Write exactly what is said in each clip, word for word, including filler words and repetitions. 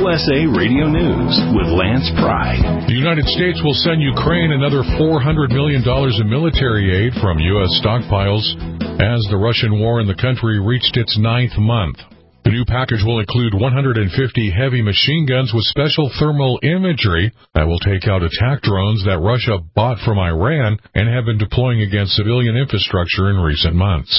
S A Radio News with Lance Pry. The United States will send Ukraine another four hundred million dollars in military aid from U S stockpiles as the Russian war in the country reached its ninth month. The new package will include one hundred fifty heavy machine guns with special thermal imagery that will take out attack drones that Russia bought from Iran and have been deploying against civilian infrastructure in recent months.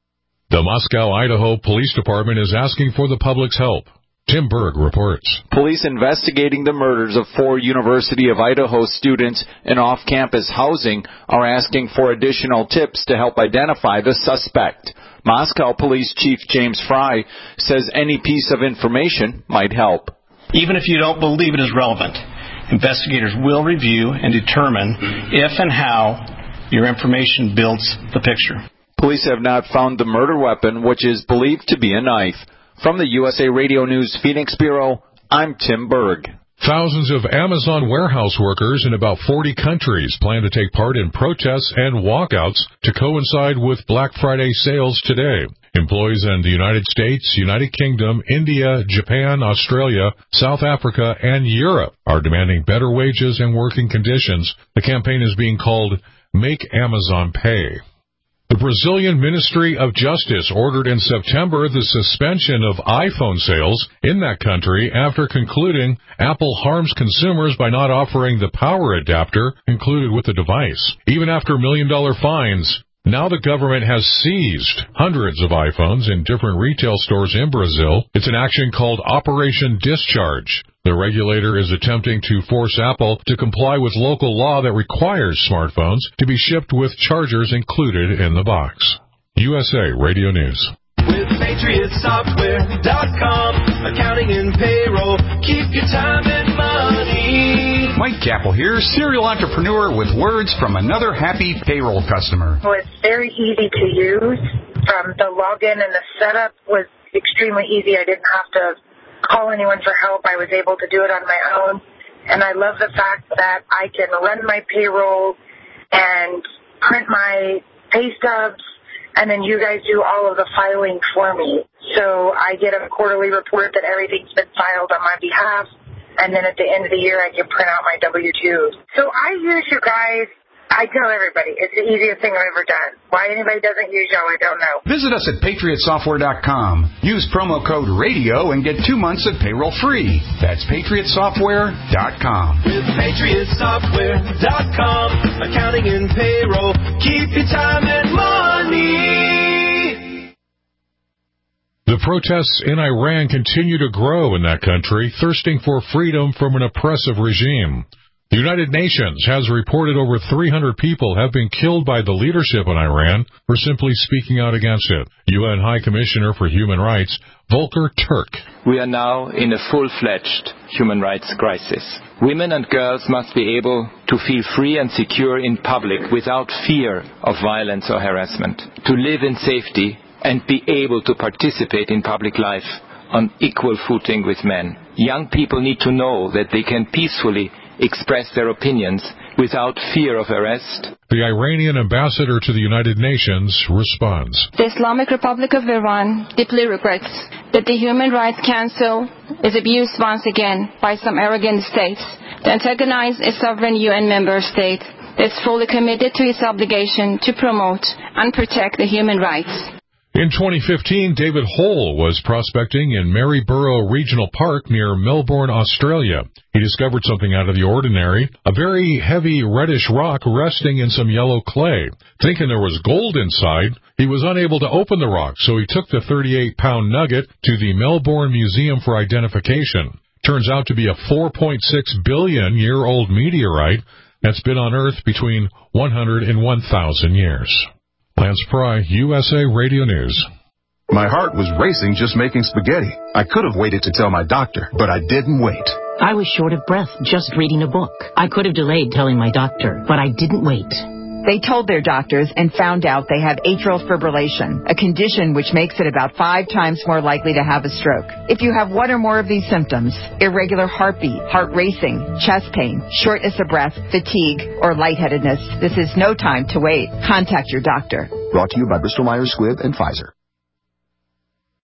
The Moscow, Idaho Police Department is asking for the public's help. Tim Berg reports. Police investigating the murders of four University of Idaho students in off-campus housing are asking for additional tips to help identify the suspect. Moscow Police Chief James Fry says any piece of information might help. Even if you don't believe it is relevant, investigators will review and determine if and how your information builds the picture. Police have not found the murder weapon, which is believed to be a knife. From the U S A Radio News Phoenix Bureau, I'm Tim Berg. Thousands of Amazon warehouse workers in about forty countries plan to take part in protests and walkouts to coincide with Black Friday sales today. Employees in the United States, United Kingdom, India, Japan, Australia, South Africa, and Europe are demanding better wages and working conditions. The campaign is being called Make Amazon Pay. The Brazilian Ministry of Justice ordered in September the suspension of iPhone sales in that country after concluding Apple harms consumers by not offering the power adapter included with the device. Even after million-dollar fines, now the government has seized hundreds of iPhones in different retail stores in Brazil. It's an action called Operation Discharge. The regulator is attempting to force Apple to comply with local law that requires smartphones to be shipped with chargers included in the box. U S A Radio News. With Patriot Software dot com, accounting and payroll, keep your time and money. Mike Capel here, serial entrepreneur with words from another happy payroll customer. Well, it's very easy to use. From the login and the setup was extremely easy. I didn't have to call anyone for help. I was able to do it on my own. And I love the fact that I can run my payroll and print my pay stubs, and then you guys do all of the filing for me. So I get a quarterly report that everything's been filed on my behalf, and then at the end of the year I can print out my W two. So I use you guys. I tell everybody, it's the easiest thing I've ever done. Why anybody doesn't use y'all, I don't know. Visit us at Patriot Software dot com. Use promo code RADIO and get two months of payroll free. That's Patriot Software dot com. With Patriot Software dot com, accounting and payroll, keep your time and money. The protests in Iran continue to grow in that country, thirsting for freedom from an oppressive regime. The United Nations has reported over three hundred people have been killed by the leadership in Iran for simply speaking out against it. U N High Commissioner for Human Rights, Volker Turk. We are now in a full-fledged human rights crisis. Women and girls must be able to feel free and secure in public without fear of violence or harassment, to live in safety and be able to participate in public life on equal footing with men. Young people need to know that they can peacefully express their opinions without fear of arrest. The Iranian ambassador to the United Nations responds. The Islamic Republic of Iran deeply regrets that the Human Rights Council is abused once again by some arrogant states to antagonize a sovereign U N member state that's fully committed to its obligation to promote and protect the human rights. In twenty fifteen, David Hole was prospecting in Maryborough Regional Park near Melbourne, Australia. He discovered something out of the ordinary, a very heavy reddish rock resting in some yellow clay. Thinking there was gold inside, he was unable to open the rock, so he took the thirty-eight pound nugget to the Melbourne Museum for identification. Turns out to be a four point six billion year old meteorite that's been on Earth between one hundred and one thousand years. Lance Pry, U S A Radio News. My heart was racing just making spaghetti. I could have waited to tell my doctor, but I didn't wait. I was short of breath just reading a book. I could have delayed telling my doctor, but I didn't wait. They told their doctors and found out they have atrial fibrillation, a condition which makes it about five times more likely to have a stroke. If you have one or more of these symptoms, irregular heartbeat, heart racing, chest pain, shortness of breath, fatigue, or lightheadedness, this is no time to wait. Contact your doctor. Brought to you by Bristol Myers Squibb and Pfizer.